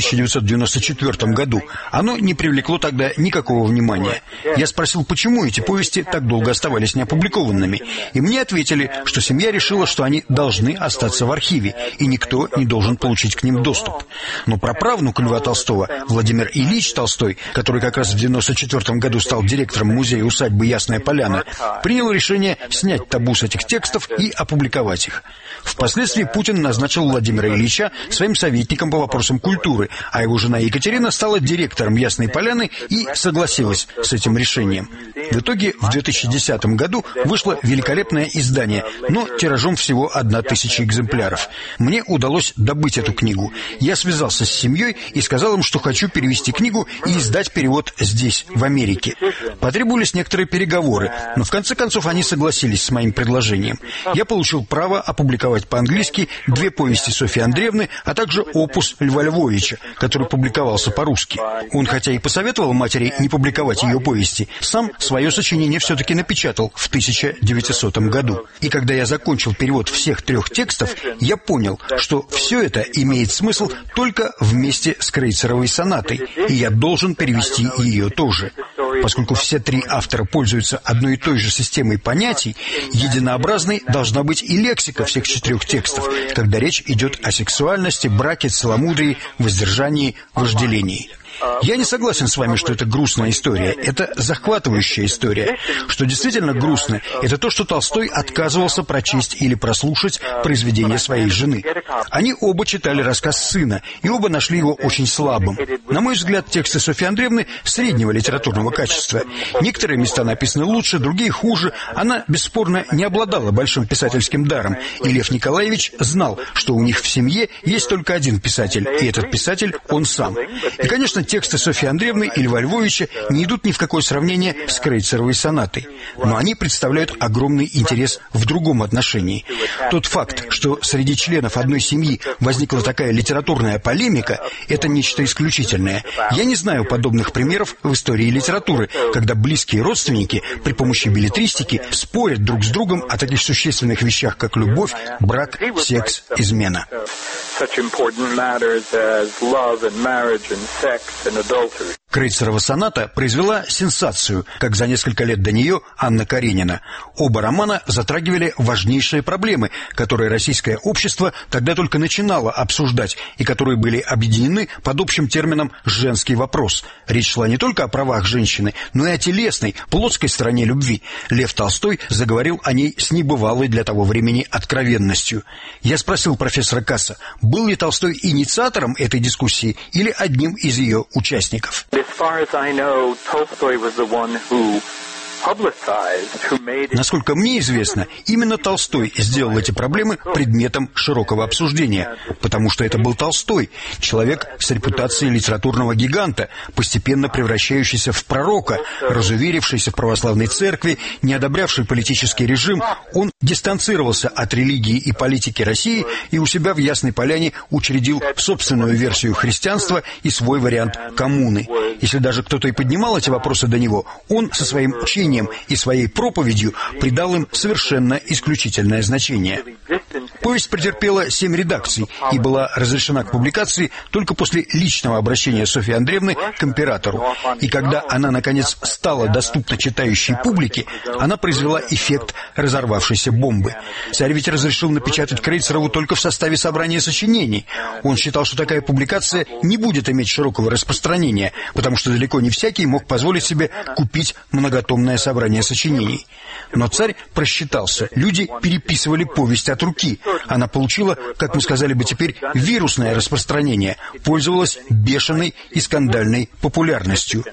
1994 году, оно не привлекло тогда никакого внимания. Я спросил, почему эти повести так долго оставались неопубликованными. И мне ответили, что семья решила, что они должны остаться в архиве, и никто не должен получить к ним доступ. Но праправнук Льва Толстого, Владимир Ильич Толстой, который как раз в 1994 году стал директором музея усадьбы Ясная Поляна, принял решение снять табу с этих текстов и опубликовать их. Впоследствии Путин назначил Владимира Ильича своим советником по вопросам культуры, а его жена Екатерина стала директором Ясной Поляны и согласилась с этим решением. В итоге в 2010 году вышло великолепное издание, но тиражом всего 1000 экземпляров. Мне удалось добыть эту книгу. Я связался с семьей и сказал им, что хочу перевести книгу и издать перевод здесь, в Америке. Потребовались некоторые переговоры, но в конце концов они согласились с моим предложением. Я получил право опубликовать по-английски две повести Софьи Андреевны, а также опус Льва Львовича, который публиковался по-русски. Он, хотя и посоветовал матери не публиковать ее повести, сам свое сочинение все-таки напечатал в 1900 году. И когда я закончил перевод всех 3 текстов, я понял, что все это имеет смысл только вместе с Крейцеровой сонатой, и я должен перевести ее тоже. Поскольку все 3 автора пользуются одной и той же системой понятий, единообразной должна быть и лексика всех 4 текстов, когда речь идет о сексуальности, браке, целомудрии, воздержании, вожделении. Я не согласен с вами, что это грустная история. Это захватывающая история. Что действительно грустно, это то, что Толстой отказывался прочесть или прослушать произведение своей жены. Они оба читали рассказ сына, и оба нашли его очень слабым. На мой взгляд, тексты Софьи Андреевны среднего литературного качества. Некоторые места написаны лучше, другие хуже. Она, бесспорно, не обладала большим писательским даром, и Лев Николаевич знал, что у них в семье есть только один писатель, и этот писатель он сам. И, конечно, тексты Софьи Андреевны и Льва Львовича не идут ни в какое сравнение с Крейцеровой сонатой, но они представляют огромный интерес в другом отношении. Тот факт, что среди членов одной семьи возникла такая литературная полемика, это нечто исключительное. Я не знаю подобных примеров в истории литературы, когда близкие родственники при помощи беллетристики спорят друг с другом о таких существенных вещах, как любовь, брак, секс, измена. Крейцерова соната произвела сенсацию, как за несколько лет до нее Анна Каренина. Оба романа затрагивали важнейшие проблемы, которые российское общество тогда только начинало обсуждать и которые были объединены под общим термином «женский вопрос». Речь шла не только о правах женщины, но и о телесной, плотской стороне любви. Лев Толстой заговорил о ней с небывалой для того времени откровенностью. Я спросил профессора Касса, был ли Толстой инициатором этой дискуссии или одним из ее участников. Насколько мне известно, именно Толстой сделал эти проблемы предметом широкого обсуждения, потому что это был Толстой, человек с репутацией литературного гиганта, постепенно превращающийся в пророка, разуверившийся в православной церкви, не одобрявший политический режим. Он дистанцировался от религии и политики России и у себя в Ясной Поляне учредил собственную версию христианства и свой вариант коммуны. Если даже кто-то и поднимал эти вопросы до него, он со своим учением и своей проповедью придал им совершенно исключительное значение. Повесть претерпела 7 редакций и была разрешена к публикации только после личного обращения Софьи Андреевны к императору. И когда она, наконец, стала доступна читающей публике, она произвела эффект разорвавшейся бомбы. Царь ведь разрешил напечатать Крейцерову только в составе собрания сочинений. Он считал, что такая публикация не будет иметь широкого распространения, потому что далеко не всякий мог позволить себе купить многотомное собрание сочинений. Но царь просчитался. Люди переписывали повесть от руки. Она получила, как мы сказали бы теперь, вирусное распространение, пользовалась бешеной и скандальной популярностью.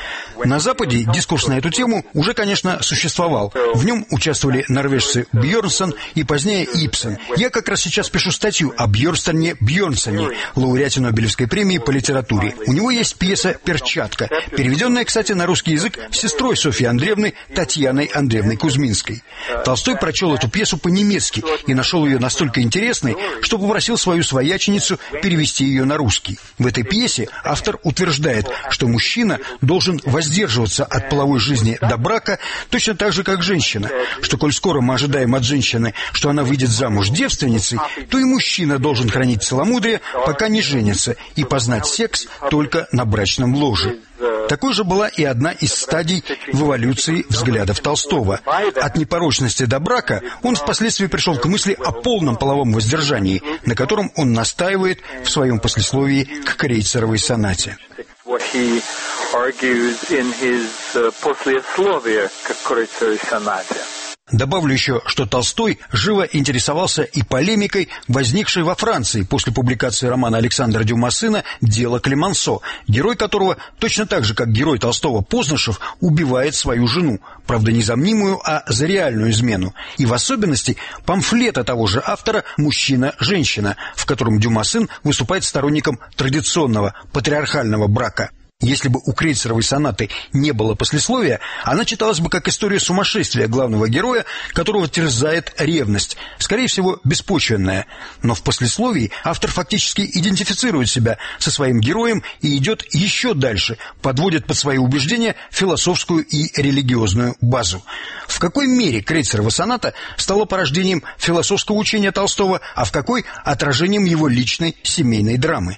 На Западе дискурс на эту тему уже, конечно, существовал. В нем участвовали норвежцы Бьернсон и позднее Ибсен. Я как раз сейчас пишу статью о Бьернстоне Бьернсоне, лауреате Нобелевской премии по литературе. У него есть пьеса «Перчатка», переведенная, кстати, на русский язык сестрой Софьи Андреевны Татьяной Андреевной Кузьминской. Толстой прочел эту пьесу по-немецки и нашел ее настолько интересной, что попросил свою свояченицу перевести ее на русский. В этой пьесе автор утверждает, что мужчина должен воздерживаться от половой жизни до брака точно так же, как женщина, что коль скоро мы ожидаем от женщины, что она выйдет замуж девственницей, то и мужчина должен хранить целомудрие, пока не женится, и познать секс только на брачном ложе. Такой же была и одна из стадий в эволюции взглядов Толстого. От непорочности до брака он впоследствии пришел к мысли о полном половом воздержании, на котором он настаивает в своем послесловии к Крейцеровой сонате. Добавлю еще, что Толстой живо интересовался и полемикой, возникшей во Франции после публикации романа Александра Дюма сына «Дело Клемансо», герой которого, точно так же, как герой Толстого Познашев, убивает свою жену, правда не за мнимую, а за реальную измену, и в особенности памфлета того же автора «Мужчина-женщина», в котором Дюма сын выступает сторонником традиционного патриархального брака. Если бы у Крейцеровой сонаты не было послесловия, она читалась бы как история сумасшествия главного героя, которого терзает ревность, скорее всего, беспочвенная. Но в послесловии автор фактически идентифицирует себя со своим героем и идет еще дальше, подводит под свои убеждения философскую и религиозную базу. В какой мере Крейцерова соната стала порождением философского учения Толстого, а в какой – отражением его личной семейной драмы?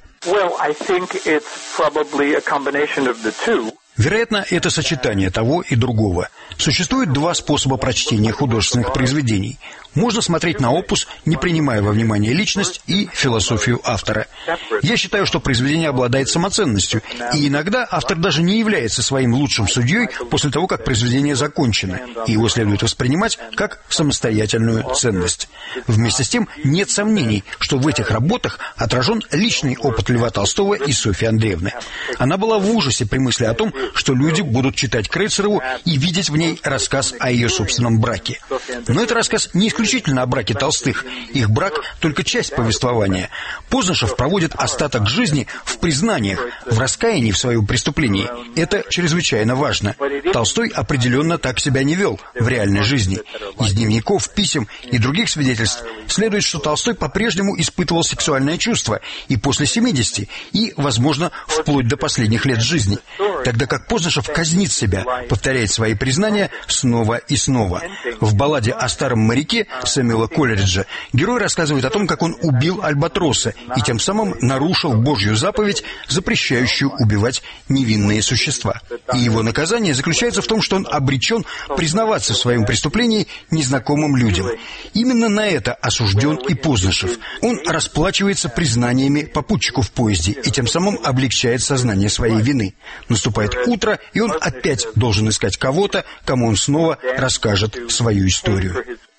Вероятно, это сочетание того и другого. Существует два способа прочтения художественных произведений. Можно смотреть на опус, не принимая во внимание личность и философию автора. Я считаю, что произведение обладает самоценностью, и иногда автор даже не является своим лучшим судьей после того, как произведение закончено, и его следует воспринимать как самостоятельную ценность. Вместе с тем, нет сомнений, что в этих работах отражен личный опыт Льва Толстого и Софьи Андреевны. Она была в ужасе при мысли о том, что люди будут читать Крейцерову и видеть в ней рассказ о ее собственном браке. Но это рассказ не исключительно о браке Толстых. Их брак – только часть повествования. Познашев проводит остаток жизни в признаниях, в раскаянии в своем преступлении. Это чрезвычайно важно. Толстой определенно так себя не вел в реальной жизни. Из дневников, писем и других свидетельств следует, что Толстой по-прежнему испытывал сексуальное чувство и после 70, и, возможно, вплоть до последних лет жизни. Тогда как как Познашев казнит себя, повторяет свои признания снова и снова. В балладе о старом моряке Сэмюэла Колериджа герой рассказывает о том, как он убил альбатроса и тем самым нарушил Божью заповедь, запрещающую убивать невинные существа. И его наказание заключается в том, что он обречен признаваться в своем преступлении незнакомым людям. Именно на это осужден и Познашев. Он расплачивается признаниями попутчиков в поезде и тем самым облегчает сознание своей вины. Наступает утро, и он опять должен искать кого-то, кому он снова расскажет свою историю.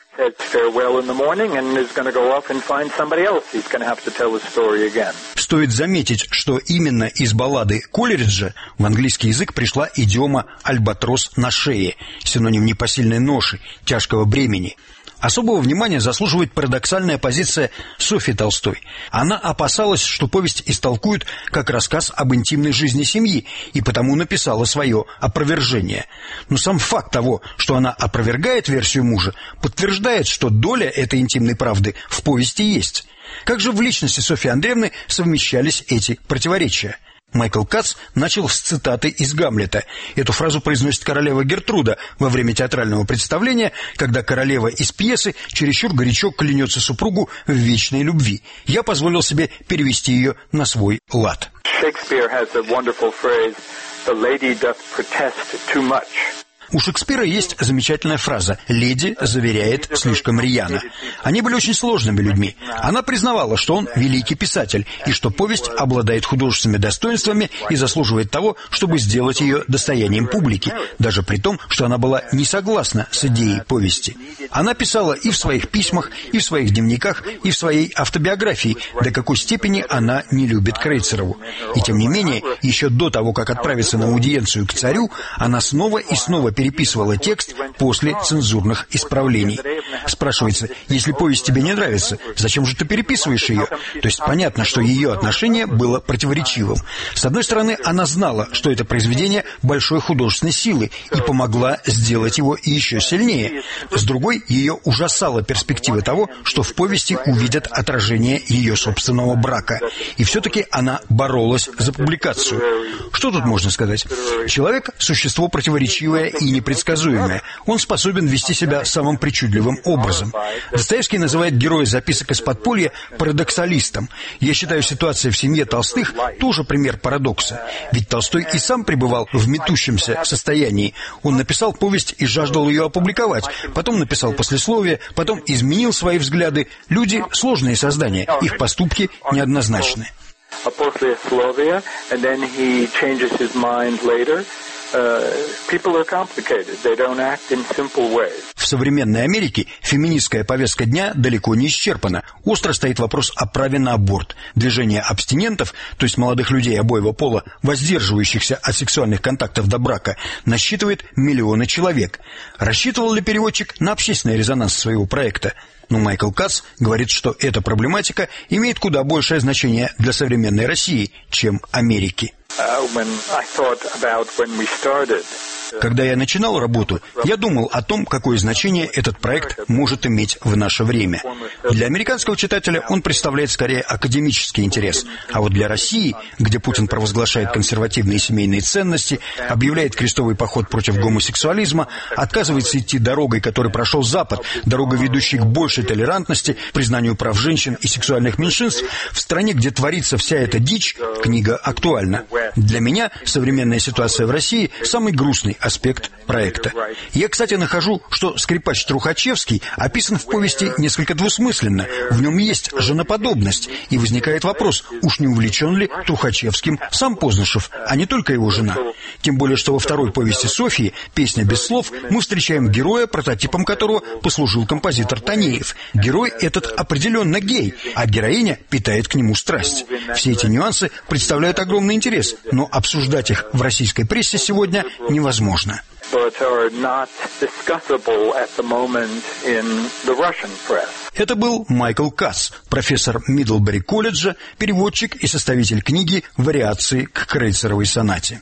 Стоит заметить, что именно из баллады Колериджа в английский язык пришла идиома «альбатрос на шее», синоним непосильной ноши, тяжкого бремени. Особого внимания заслуживает парадоксальная позиция Софьи Толстой. Она опасалась, что повесть истолкуют как рассказ об интимной жизни семьи, и потому написала свое опровержение. Но сам факт того, что она опровергает версию мужа, подтверждает, что доля этой интимной правды в повести есть. Как же в личности Софьи Андреевны совмещались эти противоречия? Майкл Кац начал с цитаты из «Гамлета». Эту фразу произносит королева Гертруда во время театрального представления, когда королева из пьесы чересчур горячо клянется супругу в вечной любви. Я позволил себе перевести ее на свой лад. У Шекспира есть замечательная фраза «Леди заверяет слишком рьяно». Они были очень сложными людьми. Она признавала, что он великий писатель, и что повесть обладает художественными достоинствами и заслуживает того, чтобы сделать ее достоянием публики, даже при том, что она была не согласна с идеей повести. Она писала и в своих письмах, и в своих дневниках, и в своей автобиографии, до какой степени она не любит Крейцерову. И тем не менее, еще до того, как отправиться на аудиенцию к царю, она снова и снова переписывала текст после цензурных исправлений. Спрашивается, если повесть тебе не нравится, зачем же ты переписываешь ее? То есть понятно, что ее отношение было противоречивым. С одной стороны, она знала, что это произведение большой художественной силы и помогла сделать его еще сильнее. С другой, ее ужасала перспектива того, что в повести увидят отражение ее собственного брака. И все-таки она боролась за публикацию. Что тут можно сказать? Человек – существо противоречивое и непредсказуемое. Он способен вести себя самым причудливым образом. Достоевский называет героя записок из подполья парадоксалистом. Я считаю, ситуация в семье Толстых тоже пример парадокса. Ведь Толстой и сам пребывал в метущемся состоянии. Он написал повесть и жаждал ее опубликовать. Потом написал послесловие, потом изменил свои взгляды. Люди – сложные создания, их поступки неоднозначны. В современной Америке феминистская повестка дня далеко не исчерпана. Остро стоит вопрос о праве на аборт. Движение абстинентов, то есть молодых людей обоего пола, воздерживающихся от сексуальных контактов до брака, насчитывает миллионы человек. Рассчитывал ли переводчик на общественный резонанс своего проекта? Но Майкл Кац говорит, что эта проблематика имеет куда большее значение для современной России, чем Америки. Когда я начинал работу, я думал о том, какое значение этот проект может иметь в наше время. Для американского читателя он представляет скорее академический интерес, а вот для России, где Путин провозглашает консервативные семейные ценности, объявляет крестовый поход против гомосексуализма, отказывается идти дорогой, которой прошел Запад, дорогой, ведущей к большей толерантности, признанию прав женщин и сексуальных меньшинств, в стране, где творится вся эта дичь, книга актуальна. Для меня современная ситуация в России – самый грустный аспект проекта. Я, кстати, нахожу, что скрипач Трухачевский описан в повести несколько двусмысленно. В нем есть женоподобность, и возникает вопрос, уж не увлечен ли Трухачевским сам Познашев, а не только его жена. Тем более, что во второй повести Софьи «Песня без слов» мы встречаем героя, прототипом которого послужил композитор Танеев. Герой этот определенно гей, а героиня питает к нему страсть. Все эти нюансы представляют огромный интерес, но обсуждать их в российской прессе сегодня невозможно. Это был Майкл Кац, профессор Мидлбери колледжа, переводчик и составитель книги «Вариации к Крейцеровой сонате».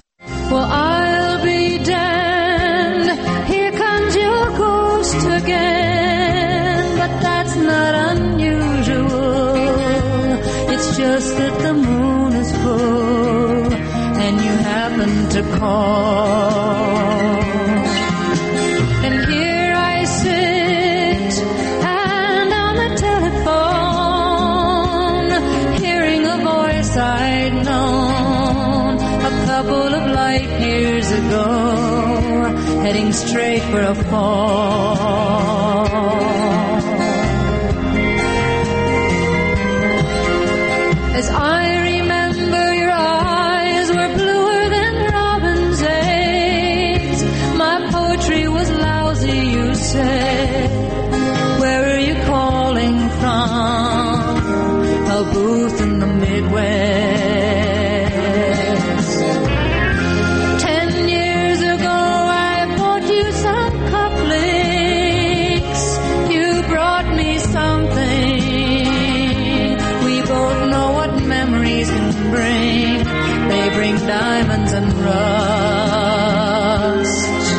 Just that the moon is full and you happen to call. And here I sit, and on the telephone, hearing a voice I'd known a couple of light years ago, heading straight for a fall. As I remember, your eyes were bluer than robin's eggs. My poetry was lousy, you said. Where are you calling from? A booth in the Midwest. 10 years ago, I bought you some cufflinks. You brought me something. We both know what memories can bring. They bring diamonds and rust.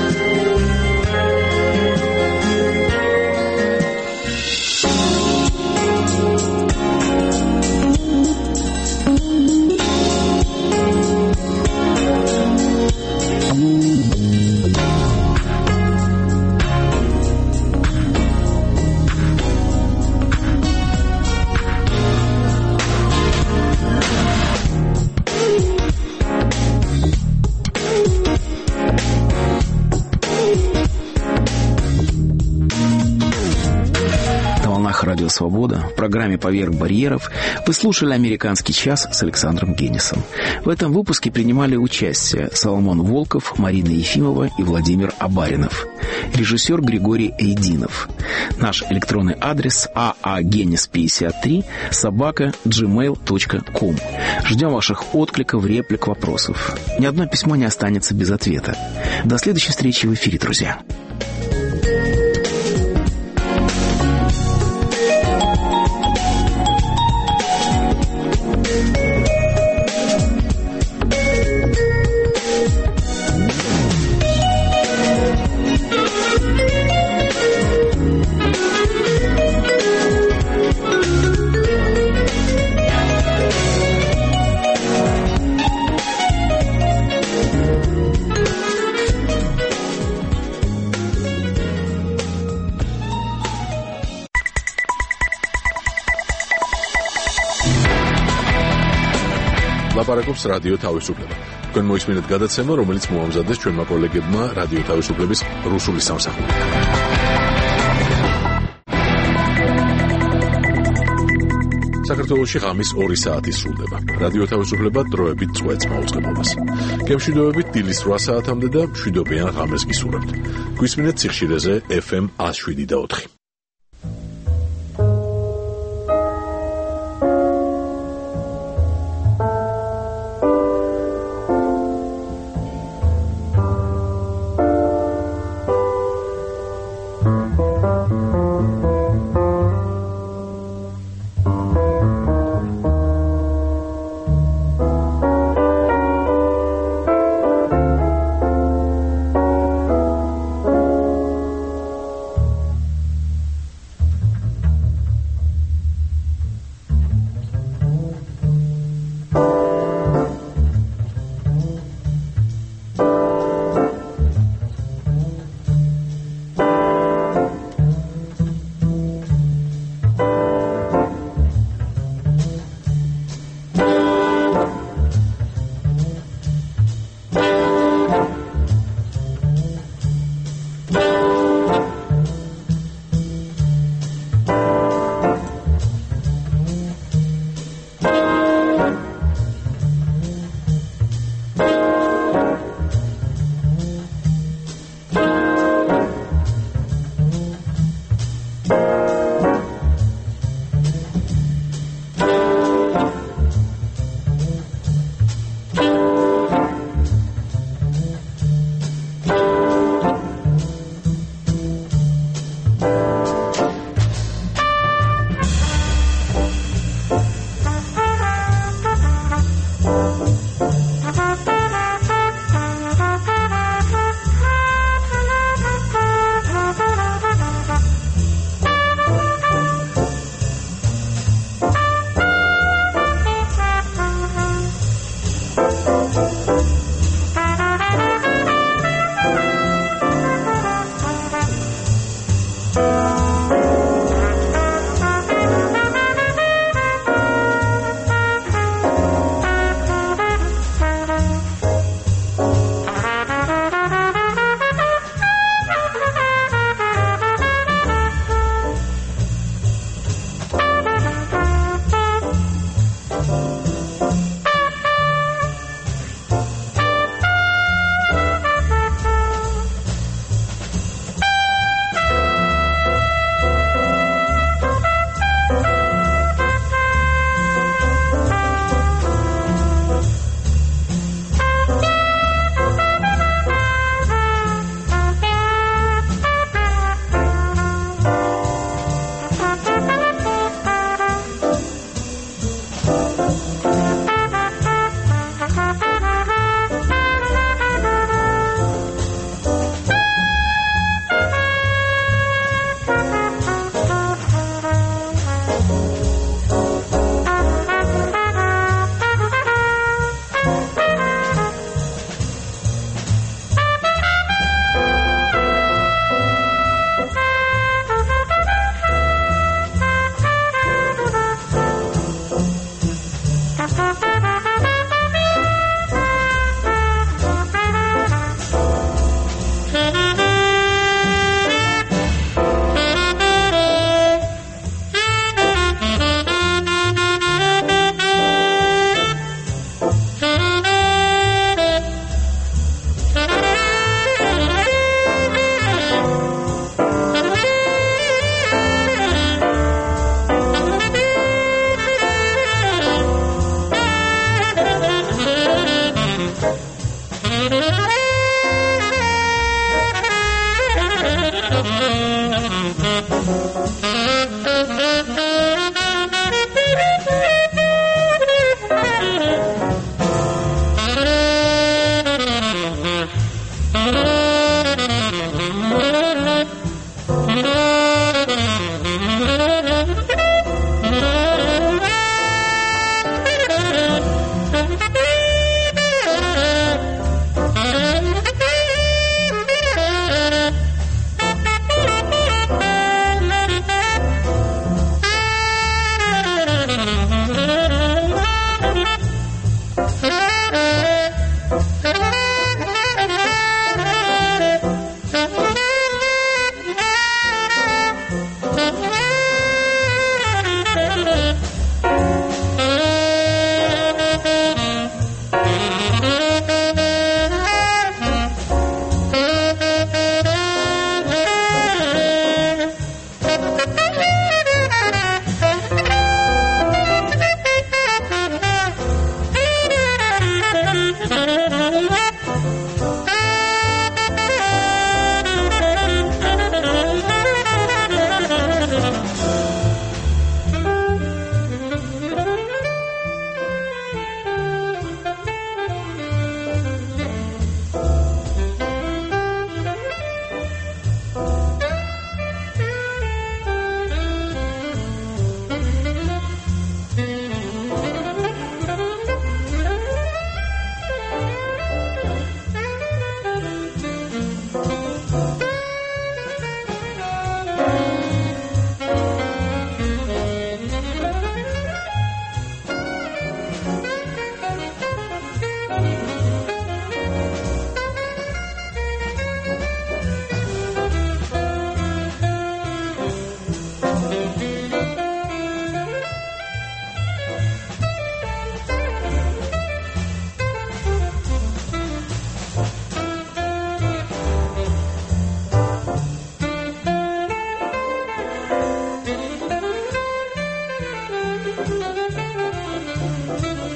Радио «Свобода». В программе «Поверх барьеров» вы слушали «Американский час» с Александром Генисом. В этом выпуске принимали участие Соломон Волков, Марина Ефимова и Владимир Абаринов. Режиссер Григорий Эйдинов. Наш электронный адрес aagenis53@gmail.com. Ждем ваших откликов, реплик, вопросов. Ни одно письмо не останется без ответа. До следующей встречи в эфире, друзья. ლაპარაკობს რადიო თავისუფლება. თქვენ მოისმინეთ გადაცემა, რომელიც მოამზადეს ჩვენმა კოლეგებმა რადიო თავისუფლების რუსული სამსახურიდან. საქართველოში ღამის 2 საათი სრულდება. რადიო თავისუფლება დროებით წვეთს მაუწყებლობას. გემშვიდობებით დილის 8 საათამდე და მშვიდობიან ღამეს გისურვებთ. გვისმინეთ ციხშირეზე FM 107.4.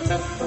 Thank you.